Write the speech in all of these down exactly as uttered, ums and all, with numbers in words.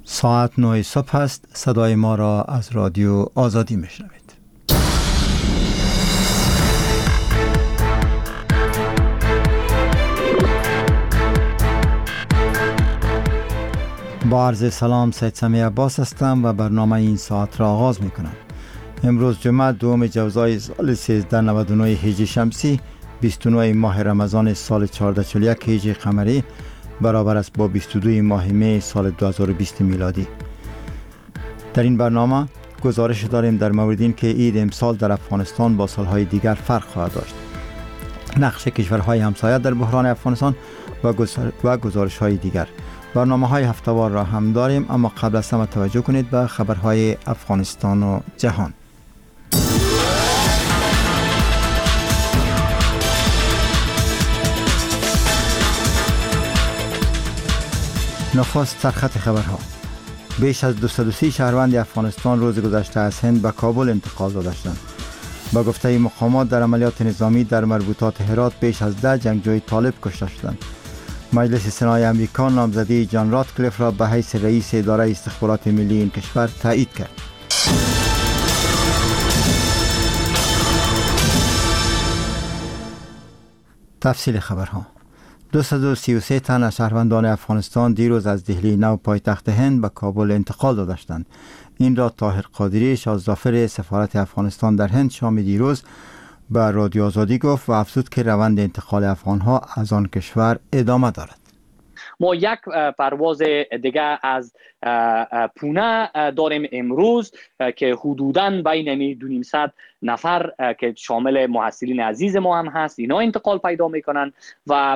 ساعت نه صبح است. صدای ما را از رادیو آزادی میشنوید. با عرض سلام، سید سمیع عباس هستم و برنامه این ساعت را آغاز میکنم. امروز جمعه دوم جوزای سال سیزده نود و نه هجری شمسی، بیست و نه ماه رمضان سال چهارصد و چهل و یک هجری قمری، برابر است با بیست و دو ماه می سال دو هزار و بیست میلادی. در این برنامه گزارش داریم در مورد این که عید امسال در افغانستان با سالهای دیگر فرق خواهد داشت، نقش کشورهای همسایه در بحران افغانستان و گزارش های دیگر. برنامه های هفته‌وار را هم داریم، اما قبل از همه توجه کنید به خبرهای افغانستان و جهان. نخست سرخط خبرها. بیش از دویست و سی شهروند افغانستان روز گذشته از هند به کابل انتقال دادند. با گفته مقامات در عملیات نظامی در مربوطات هرات بیش از ده جنگجوی طالب کشته شدند. مجلس سنای امریکا نامزدی جان راتکلیف را به حیث رئیس اداره استخبارات ملی این کشور تایید کرد. تفصیل خبرها. دویست و سی و سه تن از شهروندان افغانستان دیروز از دهلی نو پایتخت هند به کابل انتقال دادند. این را طاهر قادری، شاهظافر سفارت افغانستان در هند شام دیروز به رادیو آزادی گفت و افزود که روند انتقال افغانها از آن کشور ادامه دارد. ما یک پرواز دیگه از پونه داریم امروز که حدوداً بین دو نیم نفر که شامل محصلین عزیز ما هم هست، اینا انتقال پیدا میکنن و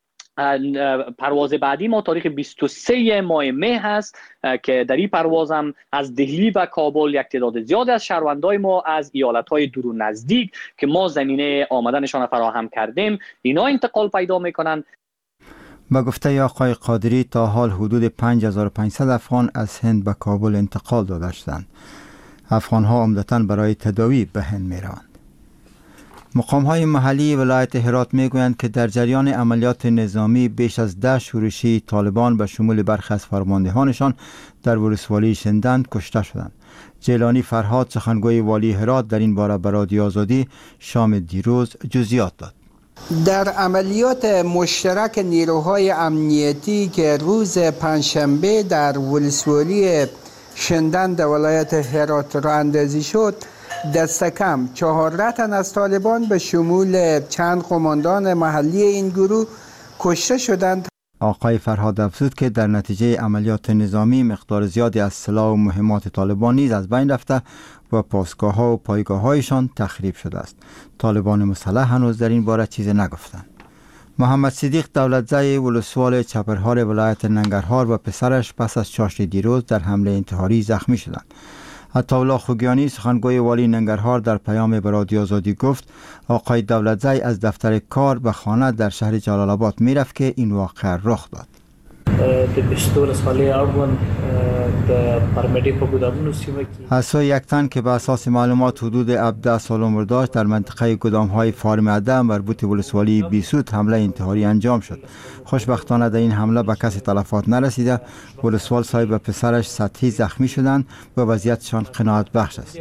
پرواز بعدی ما تاریخ بیست و سه ماه می هست که در این پرواز هم از دهلی و کابل یک تعداد زیاد از شهروندای ما از ایالت‌های دور و نزدیک که ما زمینه آمدنشان فراهم کردیم اینا انتقال پیدا میکنن. با گفته آقای قادری تا حال حدود پنج هزار و پانصد افغان از هند به کابل انتقال دادند. افغان‌ها عمدتاً برای تداوی به هند می‌روند. مقام‌های محلی ولایت هرات می‌گویند که در جریان عملیات نظامی بیش از ده شورشی طالبان به شمول برخی از فرماندهانشان در ولسوالی شندند کشته شدند. جیلانی فرهاد، سخنگوی والی هرات، در این باره به رادیو آزادی شام دیروز جزئیات داد. در عملیات مشترک نیروهای امنیتی که روز پنجشنبه در ولسوالی شندند ولایت هرات راه اندازی شد، دست کم چهارده تن از طالبان به شمول چند قماندان محلی این گروه کشته شدند. آقای فرهاد افزود که در نتیجه عملیات نظامی مقدار زیادی از سلاح و مهمات طالبان نیز از بین رفته و پاسگاه ها و پایگاه هایشان تخریب شده است. طالبان مسلح هنوز در این باره چیزی نگفتند. محمد صدیق دولتزای ولسوال چپرهار ولایت ننگرهار و پسرش پس از چاشت دیروز در حمله انتحاری زخمی شدند. عطاالله خوگیانی، سخنگوی والی ننگرهار، در پیام به رادیو آزادی گفت آقای دولتزای از دفتر کار به خانه در شهر جلال آباد میرفت که این واقعه رخ داد. از سوی یک تن که به اساس معلومات حدود هفده سال عمر داشت در منطقه گدام‌های فارم عده مربوط ولسوالی بیسود حمله انتحاری انجام شد. خوشبختانه در این حمله به کسی تلفات نرسیده. ولسوال صاحب و پسرش سطحی زخمی شدند و وضعیتشان قناعت بخش است.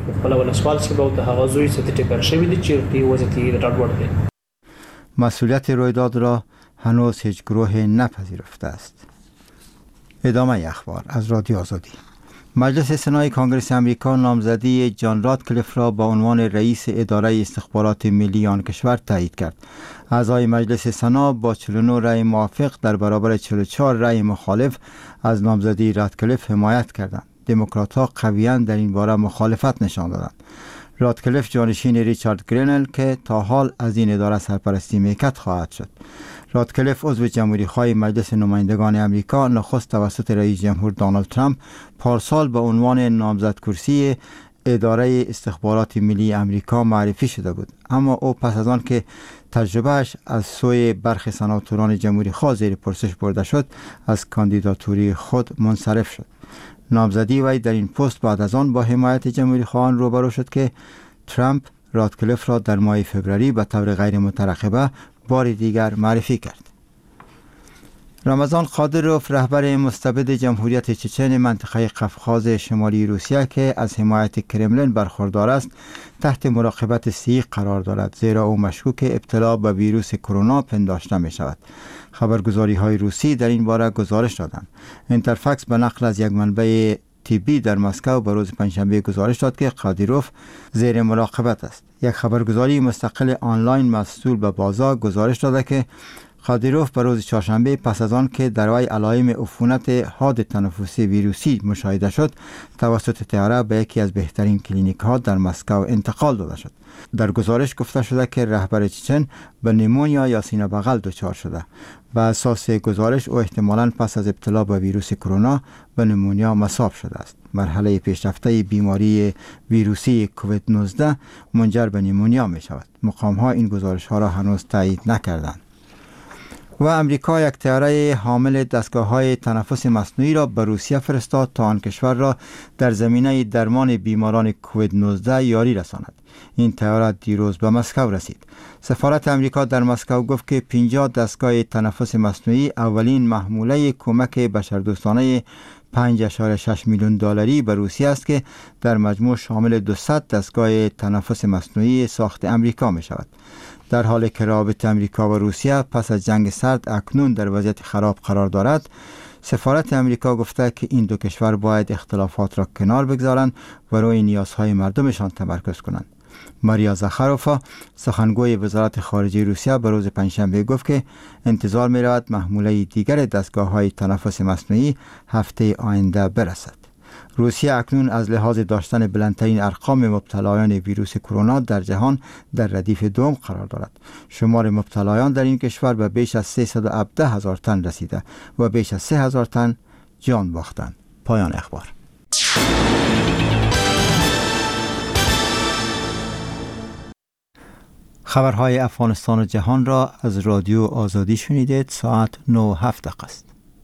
مسئولیت رویداد را هنوز هیچ گروه نپذیرفته است. ادامه اخبار از رادیو آزادی. مجلس سنای کنگره امریکا نامزدی جان راتکلیف را به عنوان رئیس اداره استخبارات ملی آن کشور تایید کرد. اعضای مجلس سنا با چهل و نه رأی موافق در برابر چهل و چهار رأی مخالف از نامزدی راتکلیف حمایت کردند. دموکرات‌ها قویاً در این باره مخالفت نشان دادند. راتکلیف جانشین ریچارد گرینل که تا حال از این اداره سرپرستی میکرد خواهد شد. راتکلیف عضو جمهوری‌خواه مجلس نمایندگان امریکا نخست توسط رئیس جمهور دونالد ترامپ پارسال به عنوان نامزد کرسی اداره استخبارات ملی امریکا معرفی شده بود، اما او پس از آن که تجربهش از سوی برخی سناتوران جمهوری‌خواه زیر پرسش برده شد از کاندیداتوری خود منصرف شد. نامزدی وی در این پست بعد از آن با حمایت جمهوری‌خواهان روبرو شد که ترامپ راتکلیف را در ماه فوریه به طور غیر مترقبه بار دیگر معرفی کرد. رمضان قادروف رهبر مستبد جمهوریت چچن منطقه قفقاز شمالی روسیه که از حمایت کرملین برخوردار است تحت مراقبت سی قرار دارد، زیرا او مشکوک ابتلا به ویروس کرونا پنداشته می شود. خبرگزاری های روسی در این باره گزارش دادند. اینترفکس به نقل از یک منبع تیبی در مسکو به روز پنجشنبه گزارش داد که قادروف زیر مراقبت است. یک خبرگزاری مستقل آنلاین مسئول به بازار گزارش داده که قادروف به روز چهارشنبه پس از آن که در وی علائم عفونت حاد تنفسی ویروسی مشاهده شد توسط طیاره به یکی از بهترین کلینیک ها در مسکو انتقال داده شد. در گزارش گفته شده که رهبر چچن به نیمونیا یا سینه بغل دچار شده. بر اساس گزارش او احتمالاً پس از ابتلا به ویروس کرونا به نیمونیا مصاب شده است. مرحله پیشرفته بیماری ویروسی کووید نوزده منجر به نیمونیا می شود. مقام ها این گزارش ها را هنوز تایید نکردند. و امریکا یک طیاره حامل دستگاه‌های تنفس مصنوعی را به روسیه فرستاد تا آن کشور را در زمینه درمان بیماران کووید نوزده یاری رساند. این طیاره دیروز به مسکو رسید. سفارت امریکا در مسکو گفت که پنجاه دستگاه تنفس مصنوعی اولین محموله کمک بشردوستانه پنج ممیز شش میلیون دلاری به روسیه است که در مجموع شامل دویست دستگاه تنفس مصنوعی ساخت امریکا می شود. در حالی که روابط امریکا و روسیه پس از جنگ سرد اکنون در وضعیت خراب قرار دارد، سفارت امریکا گفته که این دو کشور باید اختلافات را کنار بگذارند و روی نیازهای مردمشان تمرکز کنند. ماریا زخاروفا سخنگوی وزارت خارجه روسیه به روز پنجشنبه گفت که انتظار می رود محموله دیگر دستگاه‌های تنفس مصنوعی هفته آینده برسد. روسیه اکنون از لحاظ داشتن بلندترین ارقام مبتلایان ویروس کرونا در جهان در ردیف دوم قرار دارد. شمار مبتلایان در این کشور به بیش از سیصد و هفده هزار تن رسیده و بیش از سه هزار تن جان باختند. پایان اخبار. خبرهای افغانستان و جهان را از رادیو آزادی شنیدید. ساعت نه و هفت دقیقه است.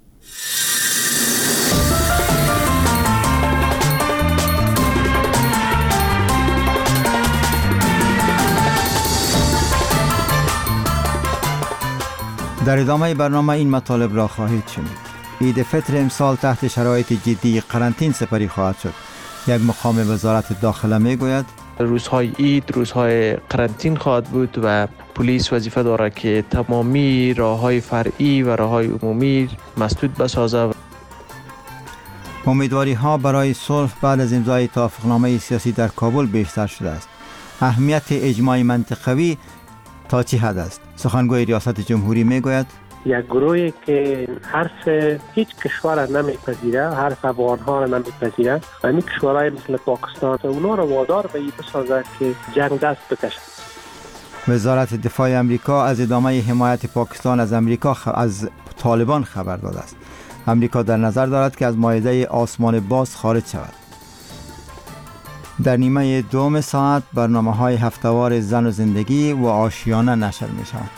در ادامه برنامه این مطالب را خواهید شنید. عید فطر امسال تحت شرایط جدی قرنطینه سپری خواهد شد. یک مقام وزارت داخله می گوید روزهای عید روزهای قرنطینه خواهد بود و پلیس وظیفه دارد که تمامی راههای فرعی و راههای عمومی مسدود بسازد. امیدواری ها برای صلح بعد از امضای توافقنامه سیاسی در کابل بیشتر شده است. اهمیت اجماع منطقوی تا چه حد است؟ سخنگوی ریاست جمهوری می گوید یک گروهی که حرف هیچ کشور را نمیپذیره، حرف افغانها را نمیپذیره و این کشورهای مثل پاکستان اونا را وادار به این بسازد که جنگ دست بکشند. وزارت دفاع امریکا از ادامه حمایت پاکستان از امریکا خ... از طالبان خبر داده است. امریکا در نظر دارد که از مائده آسمان باز خارج شود. در نیمه دوم ساعت برنامه‌های هفته‌وار زن و زندگی و آشیانه نشر می‌شوند.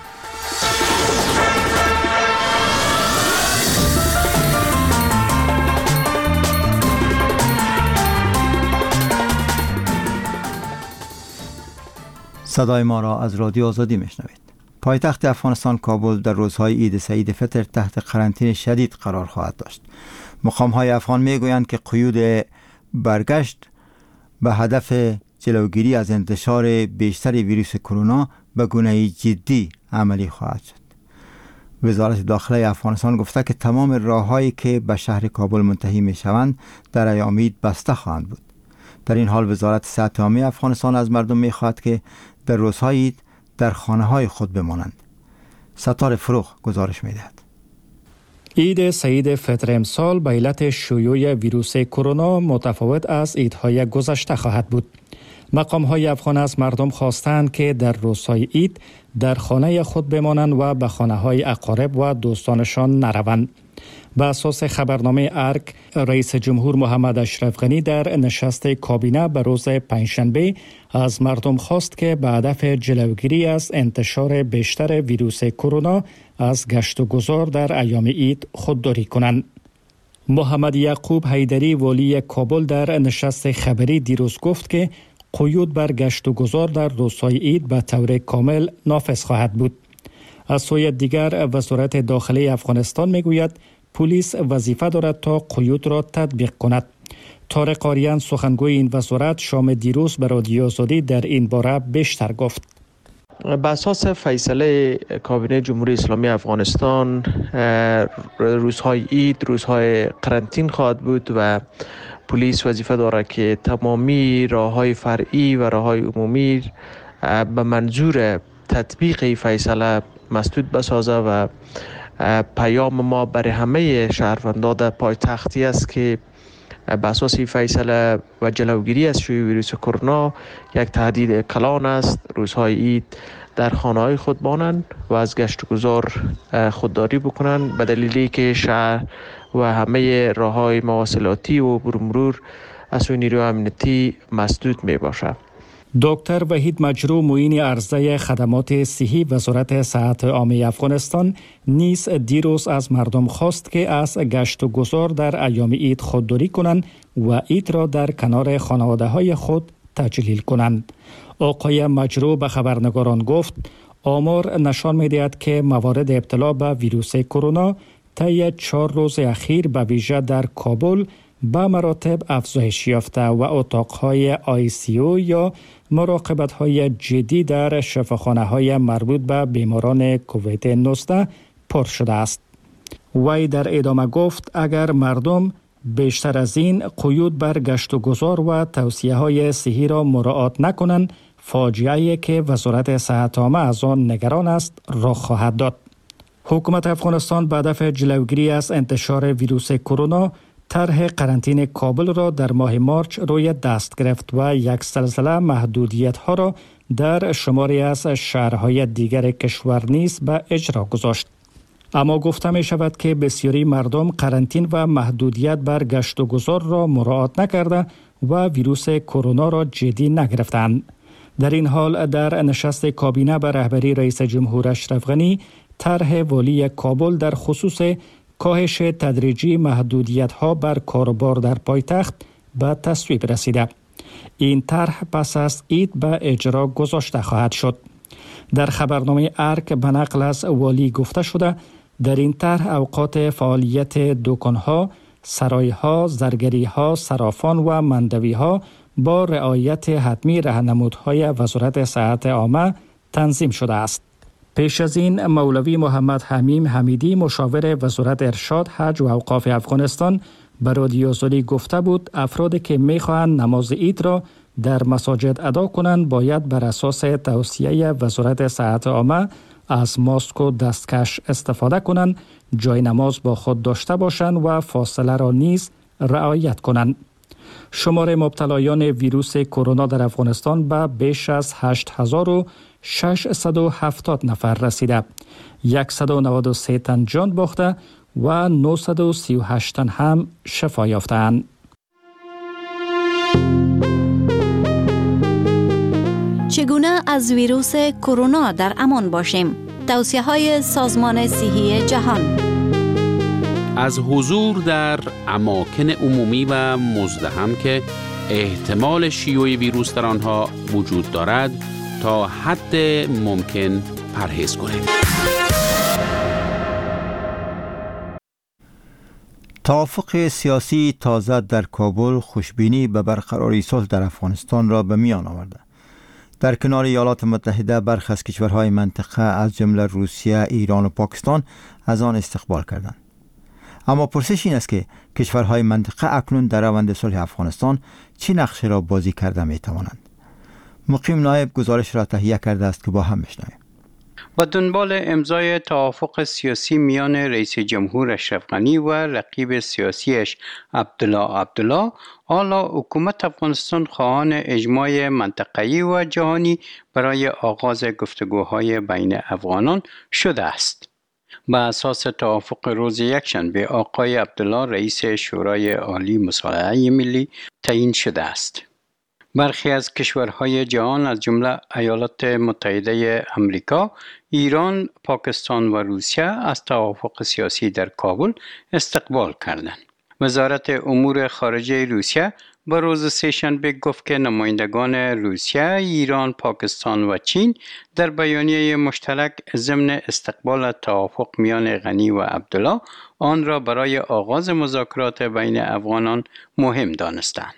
صدای ما را از رادیو آزادی میشنوید. پایتخت افغانستان کابل در روزهای عید سعید فطر تحت قرنطینه شدید قرار خواهد داشت. مقام‌های افغان میگویند که قیود برگشت به هدف جلوگیری از انتشار بیشتر ویروس کرونا به گونه جدی عملی خواهد شد. وزارت داخله افغانستان گفته که تمام راه‌هایی که به شهر کابل منتهی می‌شوند در ایام عید بسته خواهند بود. در این حال وزارت صحت عامه افغانستان از مردم می‌خواهد که در روزهای عید در خانه‌های خود بمانند. ستار فروغ گزارش می‌دهد. عید سعید فطر امسال به علت شیوع ویروس کرونا متفاوت از عیدهای گذشته خواهد بود. مقام‌های افغان از مردم خواستند که در روزهای عید در خانه خود بمانند و به خانه‌های اقارب و دوستانشان نروند. به اساس خبرنامه ارگ، رئیس جمهور محمد اشرف غنی در نشست کابینه به روز پنجشنبه از مردم خواست که به هدف جلوگیری از انتشار بیشتر ویروس کرونا از گشت و گذار در ایام عید خودداری کنند. محمد یعقوب حیدری والی کابل در نشست خبری دیروز گفت که قیود بر گشت و گذار در روزهای عید به طور کامل نافذ خواهد بود. از سوی دیگر وزارت داخلی افغانستان میگوید پلیس وظیفه دارد تا قیود را تطبیق کند. طارق قاریان سخنگوی این وزارت شام دیروز به رادیو آزادی در این باره بیشتر گفت. بر اساس فیصله کابینه جمهوری اسلامی افغانستان روزهای عید روزهای قرنطین خواهد بود و پلیس وظیفه دارد که تمامی راههای فرعی و راههای عمومی به منظور تطبیق فیصله مسدود بسازه و پیام ما برای همه شهروندان در پایتختی است که به اساس فیصله و جلوگیری از شیوع ویروس کرونا یک تهدید کلان است. روزهای عید در خانه‌های خود مانند و از گشت و گذار خودداری بکنند به دلیلی که شهر و همه راه‌های مواصلاتی و مرور از سوی نیروی امنیتی مسدود می باشد. دکتر وحید مجروح معین عرضه خدمات صحی وزارت صحت عامه افغانستان نیز دیروز از مردم خواست که از گشت و گذار در ایام عید خودداری کنند و عید را در کنار خانواده‌های خود تجلیل کنند. آقای مجروح به خبرنگاران گفت آمار نشان می‌دهد که موارد ابتلا به ویروس کرونا طی چهار روز اخیر به ویژه در کابل به مراتب افزایش یافته و اتاقهای آی سی او یا مراقبت‌های جدی در شفاخانه‌های مربوط به بیماران کووید نوزده پر شده است. وی در ادامه گفت اگر مردم بیشتر از این قیود بر گشت و گذار و توصیه‌های صحی را مراعات نکنند، فاجعه‌ای که وزارت صحت عامه از آن نگران است رخ خواهد داد. حکومت افغانستان به هدف جلوگیری از انتشار ویروس کرونا طرح قرنطینه کابل را در ماه مارچ روی دست گرفت و یک سلسله محدودیت‌ها را در شماری از شهرهای دیگر کشور نیز به اجرا گذاشت. اما گفته می شود که بسیاری مردم قرنطین و محدودیت بر گشت و گذار را مراعات نکرده و ویروس کرونا را جدی نگرفتند. در این حال در نشست کابینه به رهبری رئیس جمهور اشرف غنی طرح والی کابل در خصوص کاهش تدریجی محدودیت‌ها بر کاروبار در پایتخت به تصویب رسیده. این طرح پس از عید به اجرا گذاشته خواهد شد. در خبرنامه ارک به نقل از والی گفته شده در این طرح اوقات فعالیت دکان‌ها، سرای‌ها، زرگری‌ها، صرافان و مندوی‌ها با رعایت حتمی راهنمودهای وزارت صحت عامه تنظیم شده است. پیش از این مولوی محمد حمیم حمیدی مشاور وزارت ارشاد، حج و اوقاف افغانستان به رادیو آزادی گفته بود افرادی که می‌خواهند نماز عید را در مساجد ادا کنند باید بر اساس توصیه وزارت صحت عامه از ماسک و دستکش استفاده کنند، جای نماز با خود داشته باشند و فاصله را نیز رعایت کنند. شمار مبتلایان ویروس کرونا در افغانستان به بیش از هشت هزار و ششصد و هفتاد نفر رسیده. صد و نود و سه تن جان باخته و نهصد و سی و هشت تن هم شفا یافتند. چگونه از ویروس کرونا در امان باشیم؟ توصیه‌های سازمان صحی جهان. از حضور در اماکن عمومی و مزدحم که احتمال شیوع ویروس در آنها وجود دارد تا حد ممکن پرهیز کنید. توافق سیاسی تازه در کابل خوشبینی به برقراری صلح در افغانستان را به میان آورده. در کنار ایالات متحده برخی از کشورهای منطقه از جمله روسیه، ایران و پاکستان از آن استقبال کردند. اما پرسش این است که کشورهای منطقه اکنون در روند صلح افغانستان چه نقشه را بازی کرده می توانند؟ مقیم نایب گزارش را تهیه کرده است که با هم بشنویم. با دنبال امضای توافق سیاسی میان رئیس جمهور اشرف غنی و رقیب سیاسیش عبدالله عبدالله، حالا حکومت افغانستان خواهان اجماع منطقه‌ای و جهانی برای آغاز گفتگوهای بین افغانان شده است. به اساس توافق روز یکشنبه آقای عبدالله رئیس شورای عالی مصالحه ملی تعیین شده است. برخی از کشورهای جهان از جمله ایالات متحده آمریکا، ایران، پاکستان و روسیه از توافق سیاسی در کابل استقبال کردند. وزارت امور خارجه روسیه به روز سه‌شنبه گفت که نمایندگان روسیه، ایران، پاکستان و چین در بیانیه مشترک ضمن استقبال توافق میان غنی و عبدالله آن را برای آغاز مذاکرات بین افغانان مهم دانستند.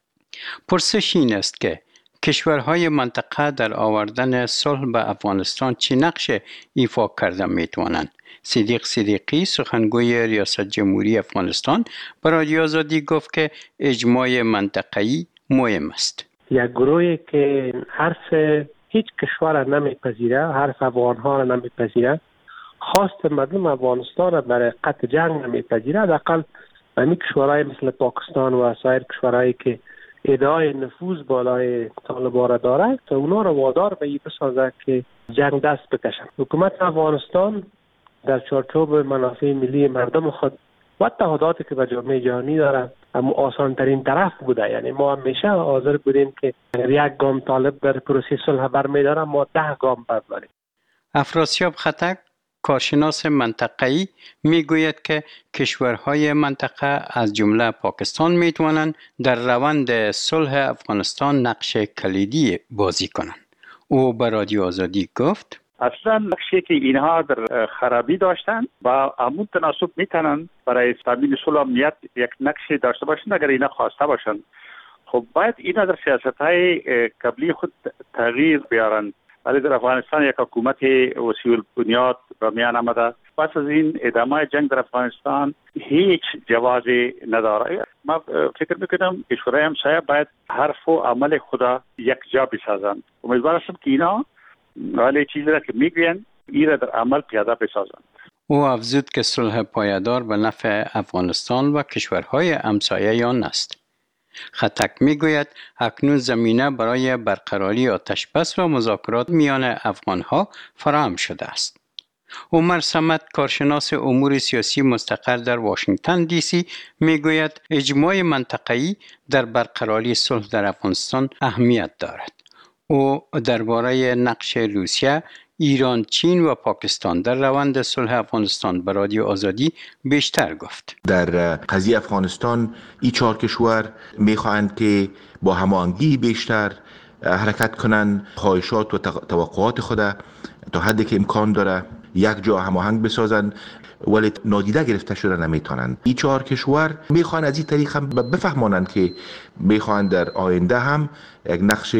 پرسش این است که کشورهای منطقه در آوردن صلح به افغانستان چه نقش ایفا کرده میتوانند؟ صدیق صدیقی سخنگوی ریاست جمهوری افغانستان به رادیو آزادی گفت که اجماع منطقه‌ای مهم است. یک گروهی که حرف هیچ کشور را نمیپذیره، حرف افغانها را نمیپذیره، خواست مردم افغانستان را برای قطع جنگ نمیپذیره، حداقل همین کشورهای مثل پاکستان و سایر کشورهایی که ادعای نفوذ بالای طالبان را دارد تا اونا را وادار به این بسازد که جنگ دست بکشند. حکومت افغانستان در چارچوب منافع ملی مردم خود و تعهداتی که به جامعه جهانی دارد اما آسان ترین طرف بوده. یعنی ما همیشه حاضر بودیم که یک گام طالب در پروسه صلح برمی‌داره، ما ده گام برداریم. افراسیاب خطک کارشناس منطقه‌ای میگوید که کشورهای منطقه از جمله پاکستان میتوانند در روند صلح افغانستان نقش کلیدی بازی کنند. او به رادیو آزادی گفت اصلا نقشی که اینها در خرابی داشتن با همون تناسب میتونن برای تامین صلح و امنیت یک نقشی داشته باشند اگر اینا خواسته باشند. خب باید اینا در سیاست‌های قبلی خود تغییر بیارن. ولی در افغانستان یک حکومت وسیع البنیاد به میان آمده. پس از این ادامه جنگ در افغانستان هیچ جوازی نداره. ما فکر میکنم کشورهای همسایه باید حرف و عمل خدا یک جا بسازند. امیدوار هستم که اینا ولی چیزی را که میگوین این را در عمل پیاده بسازند. او افزود که صلح پایدار به نفع افغانستان و کشورهای همسایه آن است. خطک میگوید اکنون زمینه برای برقراری آتشبس و مذاکرات میان افغانها فراهم شده است. عمر صمد کارشناس امور سیاسی مستقر در واشنگتن دی سی میگوید اجماع منطقه‌ای در برقراری صلح در افغانستان اهمیت دارد. او درباره نقش روسیه، ایران، چین و پاکستان در روند صلح افغانستان به رادیو آزادی بیشتر گفت. در قضیه افغانستان این چهار کشور میخواهند که با هماهنگی بیشتر حرکت کنند، خواهشات و توقعات خود تا حدی که امکان داره یک جا هماهنگ بسازند، ولی نادیده گرفته شده نمیتونند. این چهار کشور میخوان از این طریق هم بفهمانند که میخوان در آینده هم یک نقش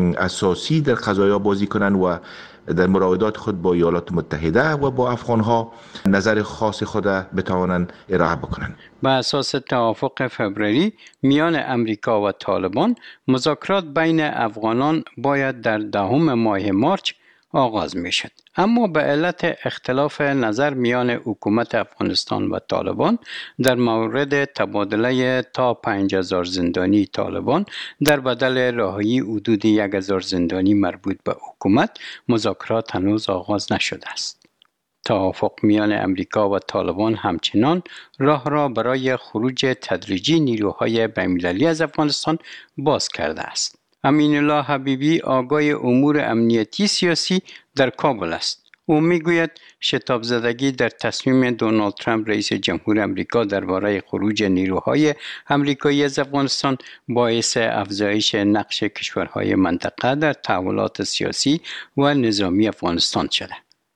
اساسی در قضایا بازی کنند و در مراودات خود با ایالات متحده و با افغانها نظر خاص خود بتوانند ارائه بکنند. به اساس توافق فوریه میان امریکا و طالبان، مذاکرات بین افغانان باید در دهم ماه مارچ آغاز می شد. اما به علت اختلاف نظر میان حکومت افغانستان و طالبان در مورد تبادله تا پنج هزار زندانی طالبان در بدل رهایی حدود یک هزار زندانی مربوط به حکومت، مذاکرات هنوز آغاز نشده است. توافق میان امریکا و طالبان همچنان راه را برای خروج تدریجی نیروهای بین‌المللی از افغانستان باز کرده است. امین الله حبیبی آگاه امور امنیتی سیاسی در کابل است. او میگوید شتاب زدگی در تصمیم دونالد ترامپ رئیس جمهور امریکا درباره خروج نیروهای امریکایی از افغانستان باعث افزایش نقش کشورهای منطقه در تحولات سیاسی و نظامی افغانستان شده.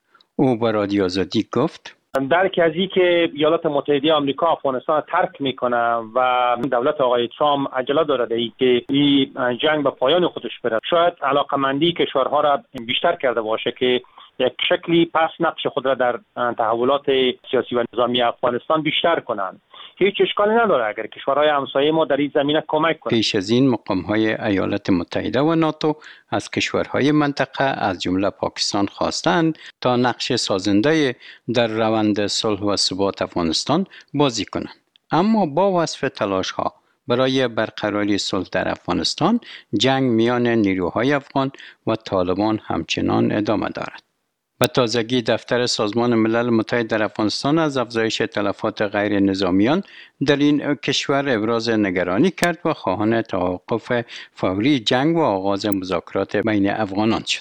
او به رادیو آزادی گفت درک از این که ایالات متحده آمریکا افغانستان ترک میکنه و دولت آقای ترامپ عجله داره ای که این جنگ به پایان خودش بره، شاید علاقمندی کشورها را بیشتر کرده باشه که یک شکلی پس نقش خود را در تحولات سیاسی و نظامی افغانستان بیشتر کنند. هیچ اشکالی نداره اگر کشورهای همسایه ما در این زمینه کمک کنند. پیش از این مقام‌های ایالات متحده و ناتو از کشورهای منطقه از جمله پاکستان خواستند تا نقش سازنده در روند صلح و ثبات افغانستان بازی کنند. اما با وصف تلاش‌ها برای برقراری صلح در افغانستان، جنگ میان نیروهای افغان و طالبان همچنان ادامه دارد. به تازگی دفتر سازمان ملل متحد در افغانستان از افزایش تلفات غیر نظامیان در این کشور ابراز نگرانی کرد و خواهان توقف فوری جنگ و آغاز مذاکرات بین افغانان شد.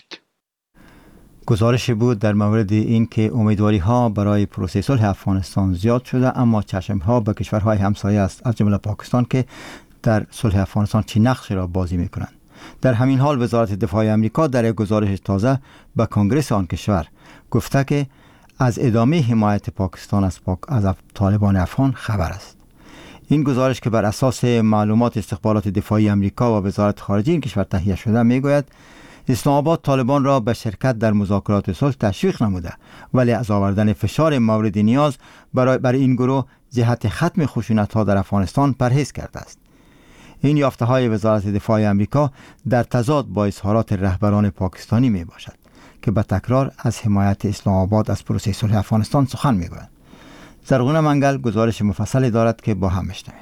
گزارش بود در مورد این که امیدواری ها برای پروسه صلح افغانستان زیاد شده، اما چشم ها به کشورهای همسایه است، از جمله پاکستان که در صلح افغانستان چه نقشی را بازی میکنند. در همین حال وزارت دفاع آمریکا در یک گزارش تازه به کنگره آن کشور گفته که از ادامه حمایت پاکستان از, پاک از طالبان افغان خبر است. این گزارش که بر اساس معلومات استخبارات دفاعی آمریکا و وزارت خارجه این کشور تهیه شده میگوید اسلام آباد طالبان را به شرکت در مذاکرات صلح تشویق نموده، ولی از آوردن فشار مورد نیاز برای بر این گروه جهت ختم خشونت‌ها در افغانستان پرهیز کرده است. این یافته‌های وزارت دفاع آمریکا در تضاد با اظهارات رهبران پاکستانی می باشد که به تکرار از حمایت اسلام آباد از پروسه صلح افغانستان سخن می‌گویند. زرغون منگل گزارش مفصلی دارد که با هم میشنویم.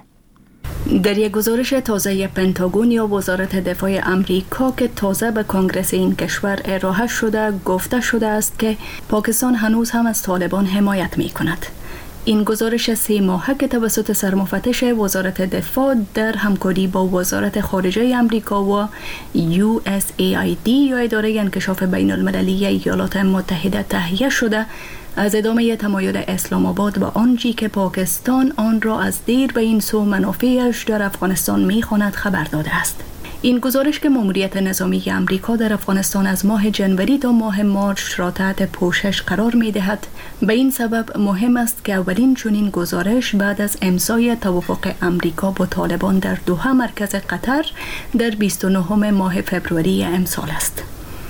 در یک گزارش تازه پنتاگون یا وزارت دفاع آمریکا که تازه به کنگره این کشور ارائه شده گفته شده است که پاکستان هنوز هم از طالبان حمایت می کند. این گزارش سه ماهه که توسط سرمفتش وزارت دفاع در همکاری با وزارت خارجه آمریکا و یو اس ای آی دی یا اداره انکشاف بین المللی ایالات متحده تهیه شده از ادامه تمایل اسلام آباد و آنچه که پاکستان آن را از دیر به این سو منافعش در افغانستان می‌خواند خبر داده است. این گزارش که ماموریت نظامی آمریکا در افغانستان از ماه جنوری تا ماه مارچ را تحت پوشش قرار می‌دهد، به این سبب مهم است که اولین چنین گزارش بعد از امضای توافق آمریکا با طالبان در دوحه مرکز قطر در بیست و نهم ماه فوریه امسال است.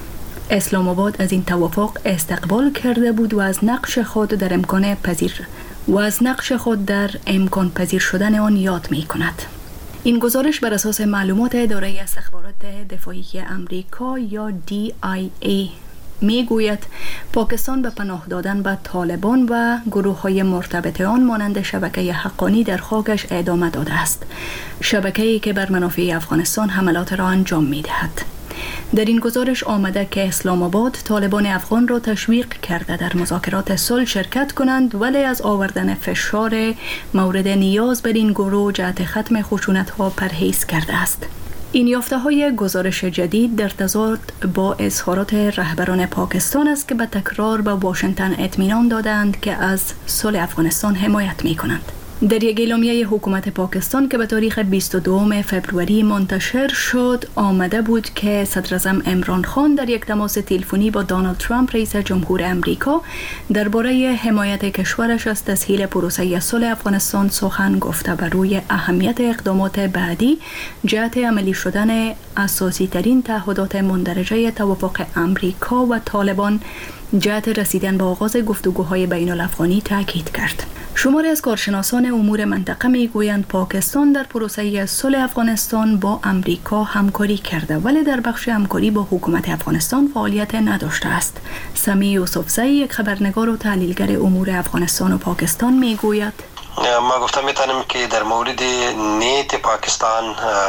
اسلام آباد از این توافق استقبال کرده بود و از نقش خود در امکان پذیر و از نقش خود در امکان پذیر شدن آن یاد می کند. این گزارش بر اساس معلومات اداره استخبارات دفاعی آمریکا یا دی آی ای می گوید پاکستان به پناه دادن به طالبان و گروه های مرتبط آن مانند شبکه حقانی در خاکش ادامه داده است، شبکه‌ای که بر منافع افغانستان حملات را انجام می دهد. در این گزارش آمده که اسلام آباد طالبان افغان را تشویق کرده در مذاکرات صلح شرکت کنند، ولی از آوردن فشار مورد نیاز بر این گروه جهت ختم خشونت‌ها پرهیز کرده است. این یافته‌های گزارش جدید در تضاد با اظهارات رهبران پاکستان است که به تکرار به واشنگتن اطمینان دادند که از صلح افغانستان حمایت می‌کنند. در یک اعلامیه حکومت پاکستان که به تاریخ بیست و دوم فوریه منتشر شد آمده بود که صدر اعظم عمران خان در یک تماس تلفنی با دونالد ترامپ رئیس جمهور آمریکا درباره حمایت کشورش از تسهیل پروسه صلح افغانستان سخن گفته و روی اهمیت اقدامات بعدی جهت عملی شدن اساسی ترین تعهدات مندرجه توافق آمریکا و طالبان جهت رسیدن به آغاز گفتگوهای بین الافغانی تاکید کرد. شماری از کارشناسان امور منطقه میگویند پاکستان در پروسه صلح افغانستان با آمریکا همکاری کرده، ولی در بخش همکاری با حکومت افغانستان فعالیت نداشته است. سمی یوسفزئی یک خبرنگار و تحلیلگر امور افغانستان و پاکستان میگوید ما گفتم میتونیم که در مورد نیت پاکستان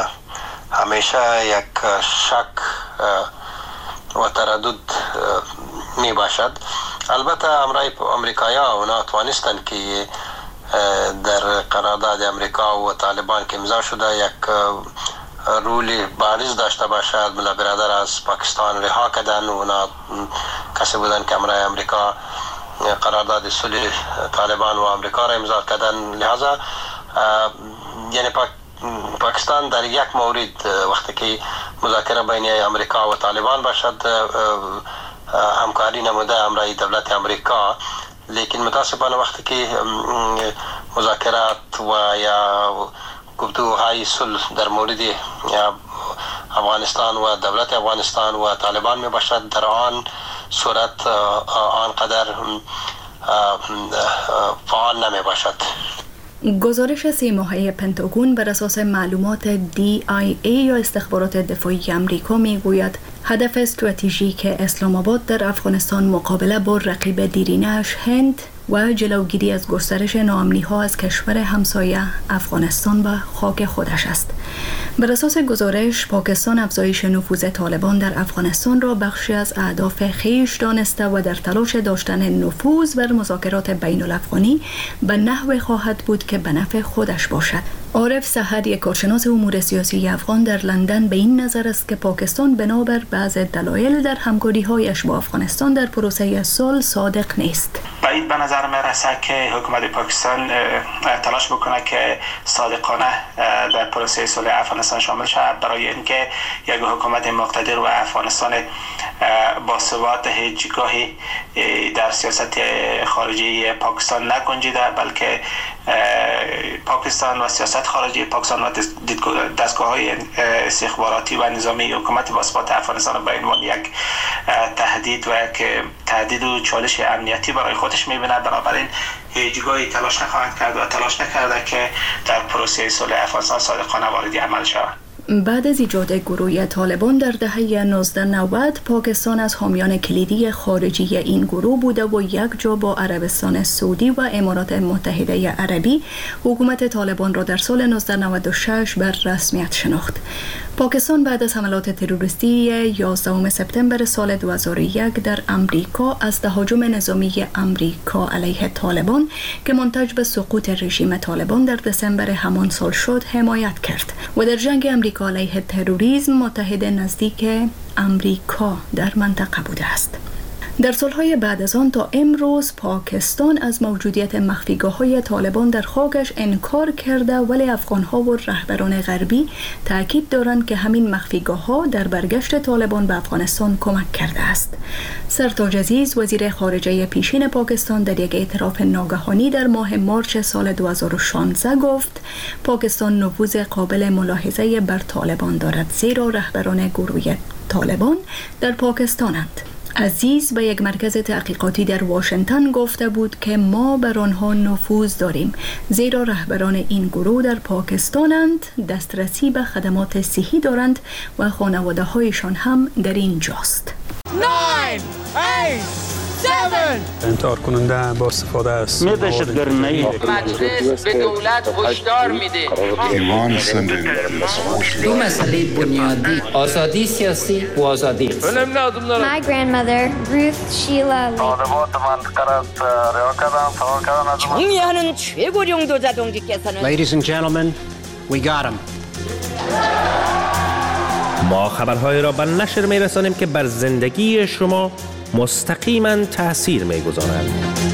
همیشه یک شک و تردد می باشد. البته امرای امریکایی‌ها اونا توانستند که در قرارداد امریکا و طالبان که امضا شده یک رولی بارز داشته باشد. ملا برادر از پاکستان رها کردن و اونا کسی بودن که امرای امریکا قرارداد صلح طالبان و امریکا را امضا کردن. لحاظا یعنی پاک پاکستان در یک مورد وقتی که مذاکره بین امریکا و طالبان باشد همکاری نموده امرای دولت امریکا، لیکن متاسفانه وقتی که مذاکرات و یا گفتگوهای صلح در مورد افغانستان و دولت افغانستان و طالبان می باشد در آن صورت آنقدر فعال نمی باشد. گزارش سه ماهه پنتاگون بر اساس معلومات دی آی ای یا استخبارات دفاعی آمریکا میگوید هدف استراتژیک اسلام آباد در افغانستان مقابله با رقیب دیرینه‌اش هند و جلوگیری از گسترش ناامنی‌ها از کشور همسایه افغانستان و خاک خودش است. بر اساس گزارش پاکستان افزایش نفوذ طالبان در افغانستان را بخشی از اهداف خویش دانسته و در تلاش داشتن نفوذ بر مذاکرات بین الافغانی به نحو خواهد بود که به نفع خودش باشد. عارف سحر یک کارشناس امور سیاسی افغان در لندن به این نظر است که پاکستان بنابر بعض دلایل در همکاری‌هایش با افغانستان در پروسه صلح صادق نیست. باید به نظر نظر میرسه که حکومت پاکستان تلاش بکنه که صادقانه در پروسه صلح افغانستان شامل شود، برای اینکه یک حکومت مقتدر و افغانستان با ثبات هیچگاهی در سیاست خارجی پاکستان نگنجیده، بلکه پاکستان و سیاست خارجی پاکستان و دستگاه‌های استخباراتی و نظامی حکومت با ثبات افغانستان به عنوان یک تهدید و یک تهدید و چالش امنیتی برای خودش می‌بینه. بنابراین هیچگاهی تلاش نخواهند کرد و تلاش نکرده که در پروسه صلح افغانستان صادقانه وارد عمل شود. بعد از ایجاد گروه طالبان در دهه نوزده نود، پاکستان از حامیان کلیدی خارجی این گروه بوده و یک جا با عربستان سعودی و امارات متحده عربی حکومت طالبان را در سال نوزده نود و شش بر رسمیت شناخت. پاکستان بعد از حملات تروریستی یازدهم سپتامبر سال دو هزار و یک در امریکا از تهاجم نظامی امریکا علیه طالبان که منتج به سقوط رژیم طالبان در دسامبر همان سال شد حمایت کرد و در جنگ امریکا علیه تروریسم متحد نزدیک امریکا در منطقه بوده است. در سالهای بعد از آن تا امروز پاکستان از موجودیت مخفیگاه‌های طالبان در خاکش انکار کرده، ولی افغان‌ها و رهبران غربی تاکید دارند که همین مخفیگاه‌ها در برگشت طالبان به افغانستان کمک کرده است. سرتاج عزیز وزیر خارجه پیشین پاکستان در یک اعتراف ناگهانی در ماه مارچ سال دو هزار و شانزده گفت پاکستان نفوذ قابل ملاحظه بر طالبان دارد، زیرا رهبران گروه طالبان در پاکستانند. عزیز به یک مرکز تحقیقاتی در واشنگتن گفته بود که ما بر آنها نفوذ داریم، زیرا رهبران این گروه در پاکستانند، دسترسی به خدمات صحی دارند و خانواده هایشان هم در اینجاست. انتحار کننده با استفاده از دهشتگردی. مجلس به دولت هشدار میده دو مسئله بنیادی: آزادی سیاسی و آزادی اقتصادی. My grandmother Ruth Sheila 정의하는 최고령 도자동지께서는 Ladies and gentlemen, we got him. ما خبرهای را به نشر میرسانیم که بر زندگی شما مستقیما تأثیر می‌گذارند.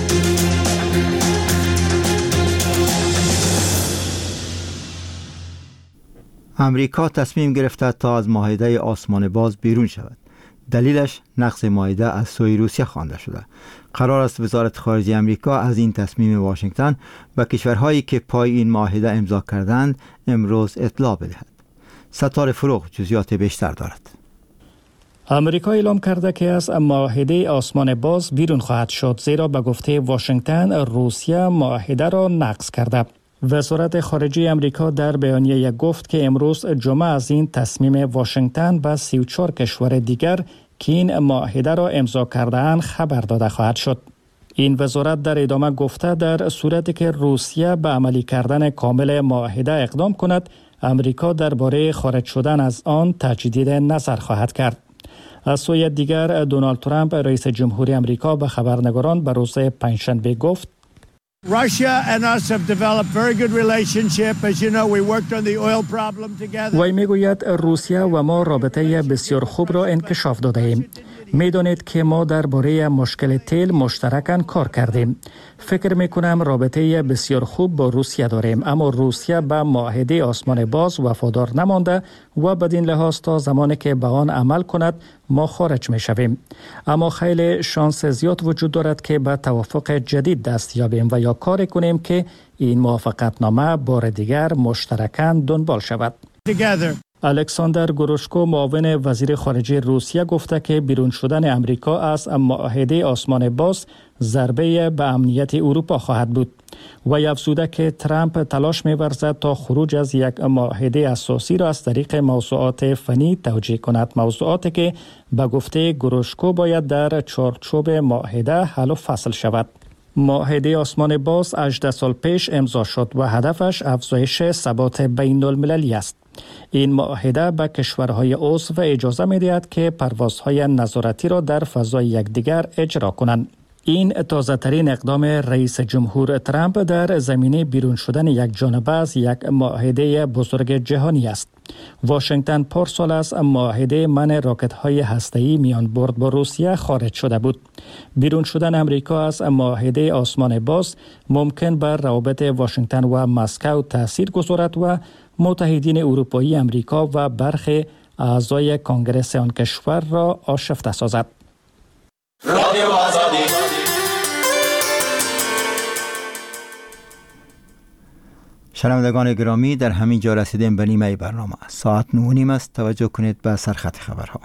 امریکا تصمیم گرفته تا از معاهده آسمان باز بیرون شود. دلیلش نقض معاهده از سوی روسیه خوانده شده. قرار است وزارت خارجه امریکا از این تصمیم واشنگتن به کشورهایی که پای این معاهده امضا کردند امروز اطلاع بدهد. ستاره فروغ جزئیات بیشتر دارد. امریکا اعلام کرده که از معاهده آسمان باز بیرون خواهد شد، زیرا به گفته واشنگتن روسیه معاهده را نقض کرده. وزارت خارجه امریکا در بیانیه گفت که امروز جمعه از این تصمیم واشنگتن به سی و چهار کشور دیگر که این معاهده را امضا کرده‌اند خبر داده خواهد شد. این وزارت در ادامه گفته در صورتی که روسیه به عملی کردن کامل معاهده اقدام کند، امریکا درباره خارج شدن از آن تجدید نظر خواهد کرد. از سوی دیگر دونالد ترامپ رئیس جمهوری امریکا به خبرنگاران به روز پنجشنبه گفت وی میگوید روسیه و ما رابطه بسیار خوب را انکشاف داده ایم. میدانید که ما درباره مشکل تیل مشترکاً کار کردیم. فکر میکنم رابطه بسیار خوب با روسیه داریم، اما روسیه به معاهده آسمان باز وفادار نمانده و بدین لحاظ تا زمانی که به آن عمل کند ما خارج میشویم. اما خیلی شانس زیاد وجود دارد که به توافق جدید دست یابیم و یا کار کنیم که این موافقتنامه بار دیگر مشترکاً دنبال شود. الکساندر گروشکو معاون وزیر خارجه روسیه گفته که بیرون شدن امریکا از معاهده آسمان باز ضربه به امنیت اروپا خواهد بود. و افزوده که ترامپ تلاش می‌ورزد تا خروج از یک معاهده اساسی را از طریق موضوعات فنی توجیه کند، موضوعاتی که به گفته گروشکو باید در چارچوب معاهده حل و فصل شود. معاهده آسمان باز هجده سال پیش امضا شد و هدفش افزایش ثبات بین المللی است. این معاهده به کشورهای عضو اجازه می‌دهد که پروازهای نظارتی را در فضای یکدیگر اجرا کنند. این تازه ترین اقدام رئیس جمهور ترامپ در زمینه بیرون شدن یک جانبه از یک معاهده بزرگ جهانی است. واشنگتن پارسال از معاهده منع راکت‌های هسته‌ای میان برد با روسیه خارج شده بود. بیرون شدن امریکا از معاهده آسمان باز ممکن بر روابط واشنگتن و مسکو تأثیر گذارد و متحدین اروپایی امریکا و برخی اعضای کنگره آن کشور را آشفته سازد. رادیو آزادی. شنوندگان گرامی، در همین جا رسیدیم به نیمه برنامه. ساعت نه و نیم است. توجه کنید به سرخط خبرها.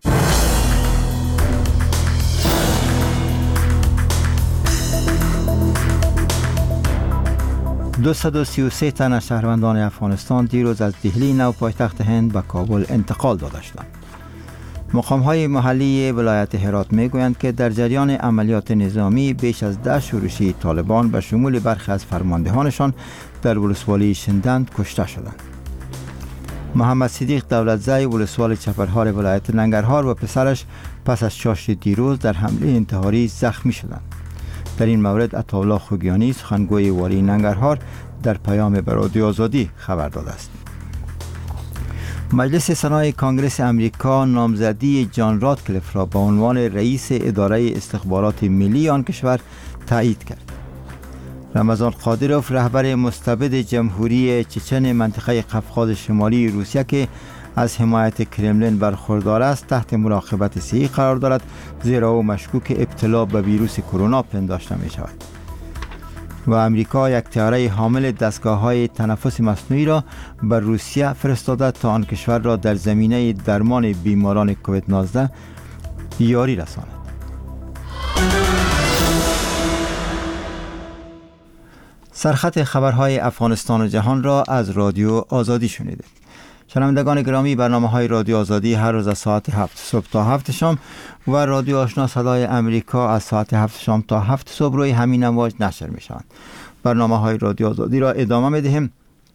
دویست و سی و سه تن از شهروندان افغانستان دیروز از دهلی نو پایتخت هند به کابل انتقال داده شدند. مقام‌های محلی ولایت هرات می‌گویند که در جریان عملیات نظامی بیش از ده شورشی طالبان به شمول برخی از فرماندهانشان در ولسوالی شندند کشته شدند. محمد صدیق دولتزی ولسوال چپرهار ولایت ننگرهار و پسرش پس از چاشت دیروز در حمله انتحاری زخمی شدند. در این مورد عطاالله خوگیانی سخنگوی والی ننگرهار در پیام به رادیو آزادی خبر داده است. مجلس سنای کانگرس امریکا نامزدی جان راتکلیف را به عنوان رئیس اداره استخبارات ملی آن کشور تایید کرد. رمضان قادروف رهبر مستبد جمهوری چچن منطقه قفقاز شمالی روسیه که از حمایت کرملین برخوردار است تحت مراقبت صحی قرار دارد، زیرا او مشکوک ابتلا به ویروس کرونا پنداشته می شود. و امریکا یک طیاره حامل دستگاه‌های تنفس مصنوعی را به روسیه فرستاده تا آن کشور را در زمینه درمان بیماران کووید نوزده یاری رساند. سرخط خبرهای افغانستان و جهان را از رادیو آزادی شنیدید. شنوندگان گرامی، برنامه‌های رادیو آزادی هر روز از ساعت هفت صبح تا هفت شام و رادیو آشنا صدای امریکا از ساعت هفت شام تا هفت صبح روی همین امواج نشر می‌شوند. برنامه‌های رادیو آزادی را ادامه می‌دهیم.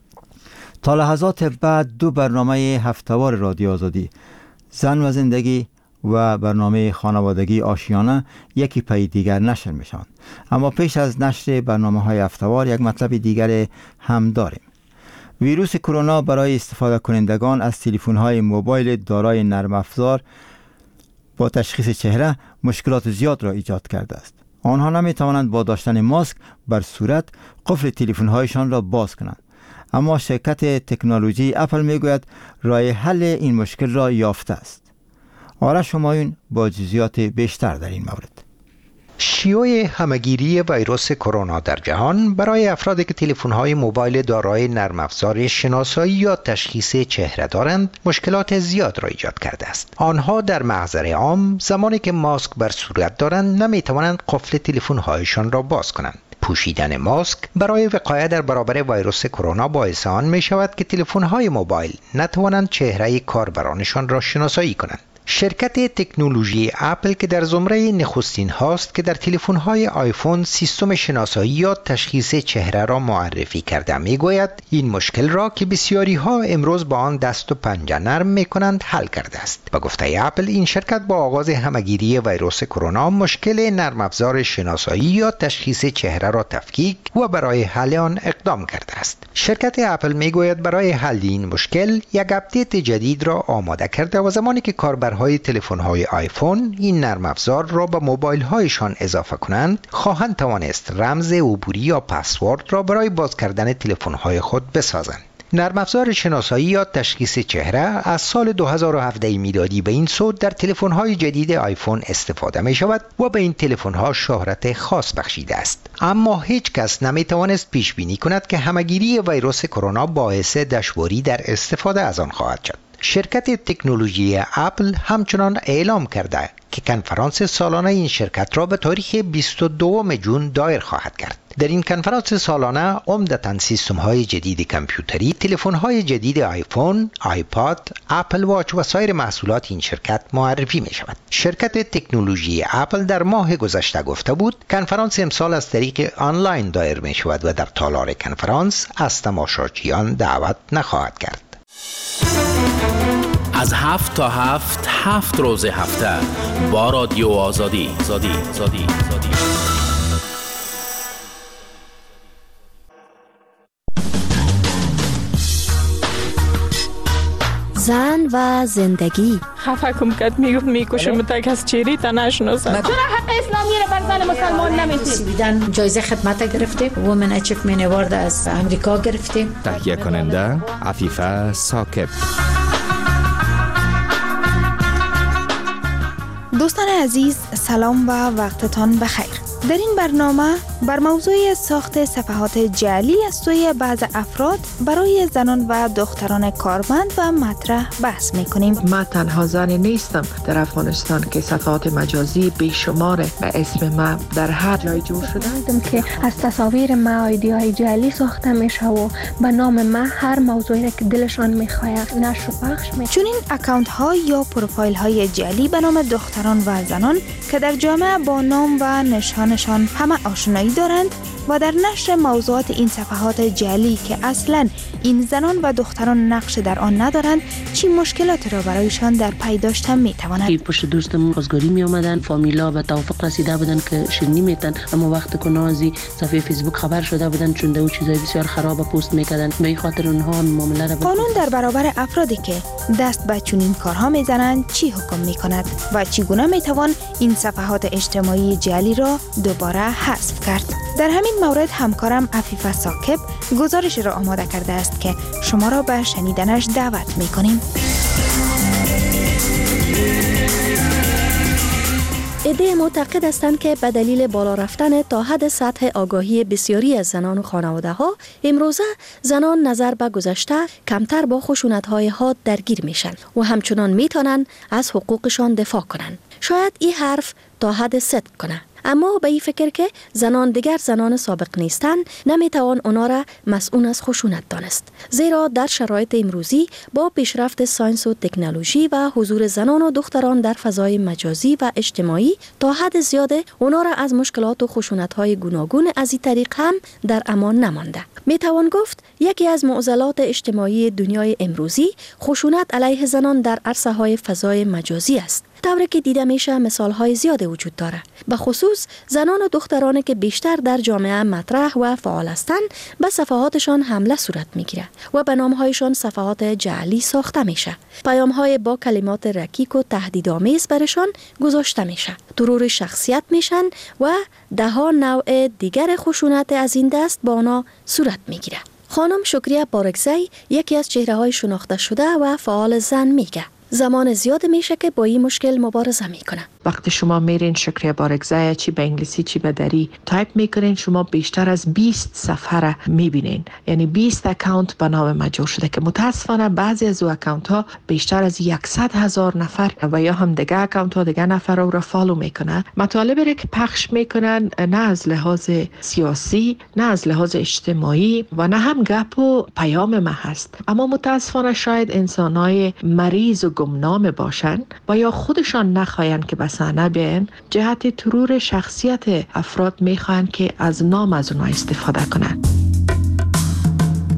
تا لحظات بعد دو برنامه هفته‌وار رادیو آزادی، زن و زندگی و برنامه خانوادگی آشیانه یکی پی دیگر نشر می‌شوند. اما پیش از نشر برنامه‌های هفته‌وار یک مطلب دیگر هم داریم. ویروس کرونا برای استفاده کنندگان از تلفن‌های موبایل دارای نرم افزار با تشخیص چهره مشکلات زیاد را ایجاد کرده است. آنها نمی‌توانند با داشتن ماسک بر صورت قفل تلفن‌هایشان را باز کنند. اما شرکت تکنولوژی اپل می‌گوید راه حل این مشکل را یافته است. آرش همایون با جزئیات بیشتر در این مورد. شیوع همه‌گیری ویروس کرونا در جهان برای افرادی که تلفن‌های موبایل دارای نرم افزار شناسایی یا تشخیص چهره دارند مشکلات زیاد را ایجاد کرده است. آنها در محضر عام زمانی که ماسک بر صورت دارند نمی‌توانند قفل تلفن‌هایشان را باز کنند. پوشیدن ماسک برای وقایت در برابر ویروس کرونا باعث آن می شود که تلفن‌های موبایل نتوانند چهره کاربرانشان را شناسایی کنند. شرکت تکنولوژی اپل که در زمره نخستین هاست که در تلفن‌های آیفون سیستم شناسایی یا تشخیص چهره را معرفی کرده میگوید این مشکل را که بسیاری ها امروز با آن دست و پنجه نرم میکنند حل کرده است. به گفته اپل این شرکت با آغاز همه‌گیری ویروس کرونا مشکل نرم افزار شناسایی یا تشخیص چهره را تفکیک و برای حل آن اقدام کرده است. شرکت اپل میگوید برای حل این مشکل یک اپدیت جدید را آماده کرده و زمانی که کاربر های تلفن های آیفون این نرم افزار را به موبایل هایشان اضافه کنند خواهند توانست رمز عبوری یا پسورد را برای باز کردن تلفن های خود بسازند. نرم افزار شناسایی یا تشخیص چهره از سال دو هزار و هفده میلادی به این سو در تلفن های جدید آیفون استفاده می شود و به این تلفن ها شهرت خاص بخشیده است. اما هیچ کس نمی توانست پیش بینی کند که همه‌گیری ویروس کرونا باعث دشواری در استفاده از آن خواهد شد. شرکت تکنولوژی اپل همچنان اعلام کرده که کنفرانس سالانه این شرکت را به تاریخ بیست و دوم ژوئن دایر خواهد کرد. در این کنفرانس سالانه عمدتاً سیستم‌های جدید کامپیوتری، تلفن‌های جدید آیفون، آیپاد، اپل واچ و سایر محصولات این شرکت معرفی می‌شود. شرکت تکنولوژی اپل در ماه گذشته گفته بود کنفرانس امسال از طریق آنلاین دایر می‌شود و در تالار کنفرانس از تماشاچیان دعوت نخواهد کرد. از هفت تا هفت هفت روز هفته با رادیو آزادی زادی زادی زادی زن و زندگی. خفه کم کد میگفت میکشم تا کس چیری تا نشناسد. چرا حق اسلامی رو بر زن مسلمان نمیدید؟ جایزه خدمت گرفتیم، وومن اچیومنت اوارد از امریکا گرفتیم. تهیه کننده عفیفه ثاقب. دوستان عزیز، سلام و وقتتان بخیر. در این برنامه بر موضوع ساخت صفحات جعلی از سوی بعض افراد برای زنان و دختران کارمند و مطرح بحث می‌کنیم. ما تنها زنی نیستم در افغانستان که صفحات مجازی بیشمار به اسم ما در هر جای جور شده. دیدم که از تصاویر ما ایده‌های جعلی ساخته میشه و به نام ما هر موضوعی که دلشان می‌خواهد نشر و پخش می‌کنند. چون این اکانت ها یا پروفایل های جعلی به نام دختران و زنان که در جامعه با نام و نشانشان همه آشنایی دارند و در نشر موضوعات این صفحات جعلی که اصلاً این زنان و دختران نقش در آن ندارند چی مشکلات را برایشان در پی داشتن میتواند. پشت دوستم بازگاری می آمدن، فامیلا به توافق رسیده بودن که شیرینی میتن، اما وقت که نازی صفحه فیسبوک خبر شده بودن چونده و چیزای بسیار خراب پست میکردن، به این خاطر اونها معامله را قانون در برابر افرادی که دست به چنین کارها میزنند چی حکم میکند و چگونه میتوان این صفحات اجتماعی جعلی را دوباره حذف کرد؟ در همین مورد همکارم عفیفه ثاقب گزارش را آماده کرده است که شما را به شنیدنش دعوت می‌کنیم. عده معتقد هستند که به دلیل بالا رفتن تا حد سطح آگاهی بسیاری از زنان و خانواده ها امروزه زنان نظر به گذشته کمتر با خشونت های حاد درگیر میشن و همچنان میتونن از حقوقشان دفاع کنن. شاید این حرف تا حد صدق کنه، اما به این فکر که زنان دیگر زنان سابق نیستند نمیتوان اونا را مسئول از خشونت دانست، زیرا در شرایط امروزی با پیشرفت ساینس و تکنولوژی و حضور زنان و دختران در فضای مجازی و اجتماعی تا حد زیاده اونا را از مشکلات و خشونت های گوناگون از این طریق هم در امان نمانده. میتوان گفت یکی از معضلات اجتماعی دنیای امروزی خشونت علیه زنان در عرصه های فضای مجازی است. طوری که دیده میشه مثال های زیاد وجود داره، به خصوص زنان و دخترانی که بیشتر در جامعه مطرح و فعال هستند به صفحاتشان حمله صورت میگیره و به نامهایشان صفحات جعلی ساخته میشه. پیام های با کلمات رکیک و تهدیدآمیز برشان گذاشته میشه، ترور شخصیت میشن و ده ها نوع دیگر خشونت از این دست با آنها صورت میگیره. خانم شکریه بارگزی یکی از چهره های شناخته شده و فعال زن میگه زمان زیاد میشه که با این مشکل مبارزه میکنه. وقتی شما میرین شکریه بارگزی چی به انگلیسی چی به دری تایپ میکنین، شما بیشتر از بیست صفحه را میبینین، یعنی بیست اکانت به نام ما جور شده که متاسفانه بعضی از او اکانت ها بیشتر از صد هزار نفر و یا هم دیگه اکانت ها دیگه نفر رو فالو میکنه. مطالبی را که پخش میکنن نه از لحاظ سیاسی، نه از لحاظ اجتماعی و نه هم گپ و پیام ما هست، اما متاسفانه شاید انسانای مریض و گمنام باشن و یا خودشان نخواهن که به صحنه بیاین، جهت ترور شخصیت افراد میخواهن که از نام از اونها استفاده کنن.